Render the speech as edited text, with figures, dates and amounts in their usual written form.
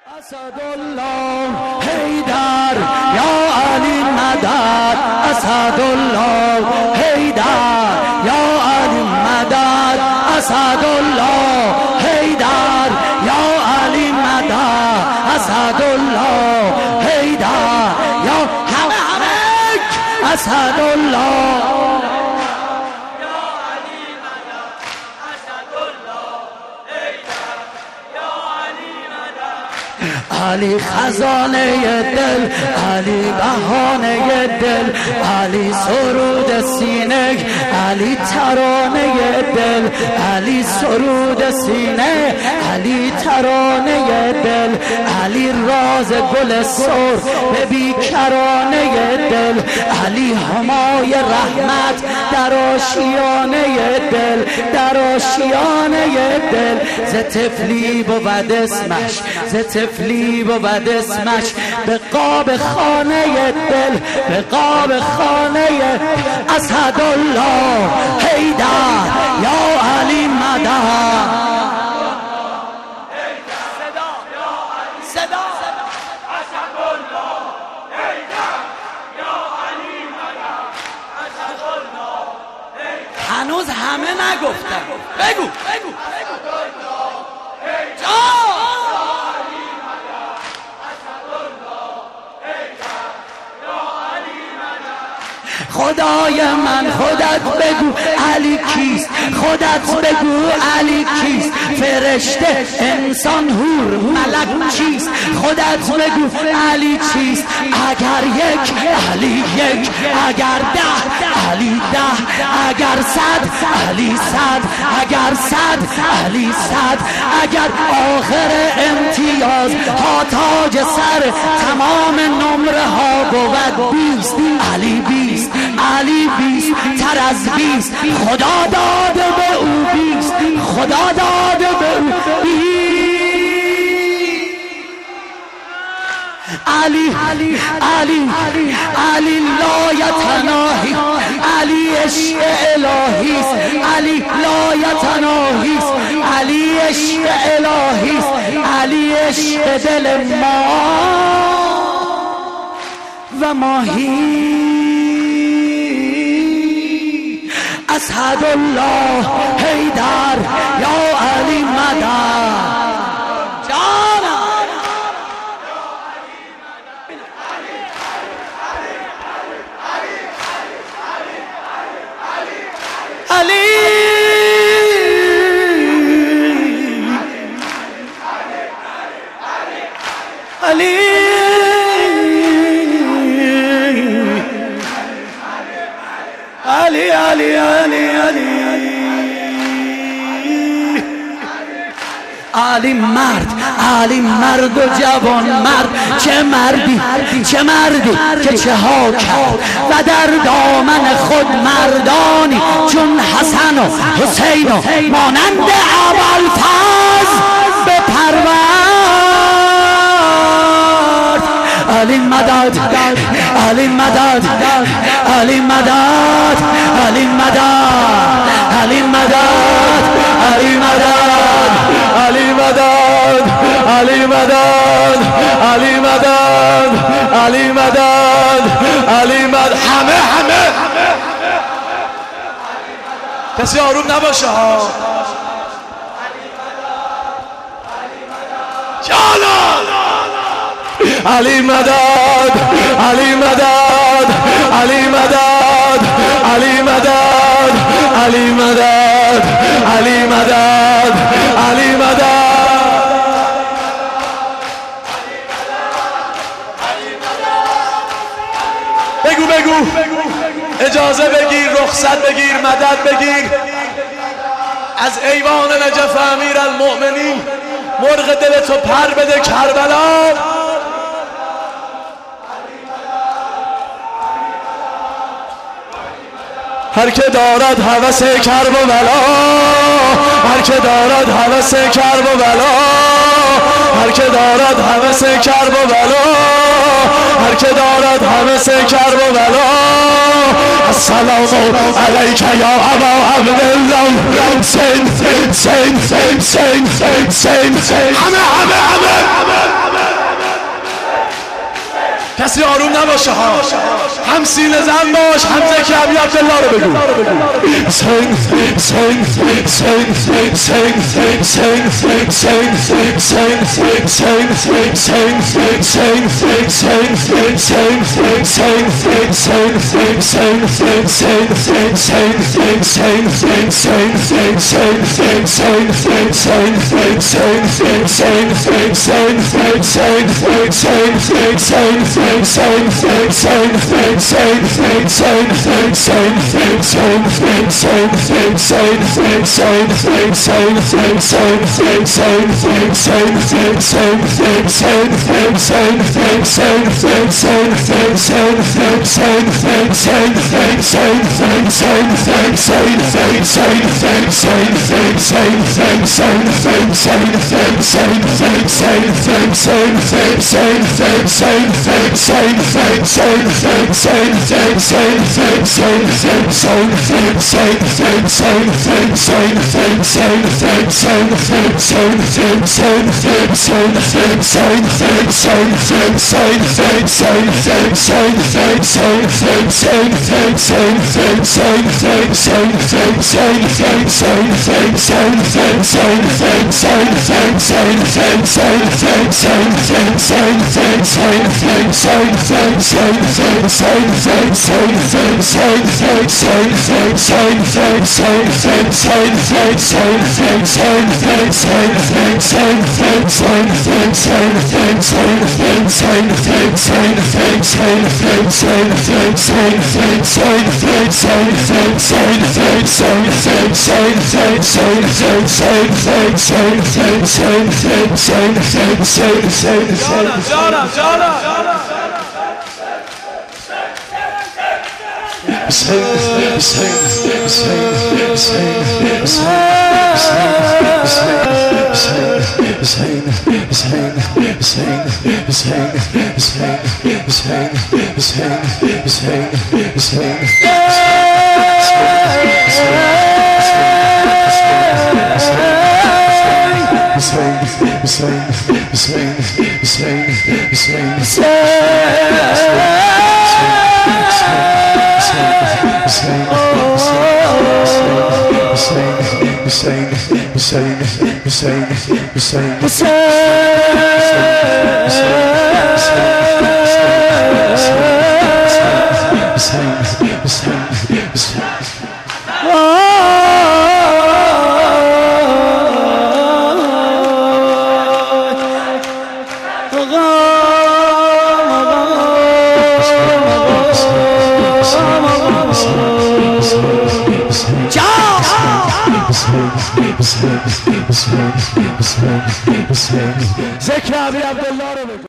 اسدالله حیدر یا علی مدد، اسدالله حیدر یا علی مدد، اسدالله حیدر یا علی مدد، اسدالله حیدر یا همه اسدالله علی خزانه دل، علی بهانه دل، علی سرود سینه، علی ترانه دل، علی سرود سینه، علی ترانه دل، علی راز گل سر به بیکرانه دل، علی همای رحمت در آشیانه دل، در آشیانه دل. ز طفلی بود اسمش، ز طفلی بود اسمش، به قاب خانه دل، به قاب خانه اسدالله حیدر یا علی مدد. صدا اسدالله حیدر یا علی مدد، اسدالله هنوز همه نگفتن. بگو بگو خدای من خودت بگو علی کیست، خودت بگو علی کیست، فرشته انسان هور ملک چیست، خودت بگو علی چیست. اگر یک علی یک، اگر ده علی ده، اگر صد علی صد، اگر صد علی صد، اگر آخر امتیاز ها تاج سر تمام نمره ها بود 20 علی 20 علی 20 تر از 20 خدا داده به او 20 خدا داده به او 20 علی علی علی علی لا یتناهی، علی عشق الهی است، علی لا یتناهی است، علی عشق الهی است، علی عشق دل ما و ماهی. اسدالله حیدر یا علی مدد. علی علی علی علی علی علی مرد، علی مرد و جوان مرد، چه مردی چه مردی که چه ها کرد و در دامن خود مردانی چون حسن و حسین و مانند ابوالفضل بپرورد. علی مدد علی مدد علی مدد علی مدد علی مدد علی مدد علی مدد علی مدد علی مدد علی مدد علی مدد. همه کسی آروم نباشه ها. علی مدد علی مدد علی مدد علی مدد علی مدد علی مدد علی مدد. بگو بگو اجازه بگیر، رخصت بگیر، مدد بگیر از ایوان نجف امیر المؤمنین. مرغ دلتو پر بده کربلا. هر که دارد هوس کرب و بلا، هر که دارد هوس کرب و بلا، هر که دارد هوس کرب و بلا، هر که دارد هوس کرب و بلا. السلام علیک یا ابا عبدالله. سین سین سین سین سین سین. همه کسی آروم نباشه ها، هم سینه زن باش، هم ذکر ابی عبدالله رو بگو. سنگ سنگ سنگ سنگ سنگ سنگ ذکر ابی عبدالله رو بگو.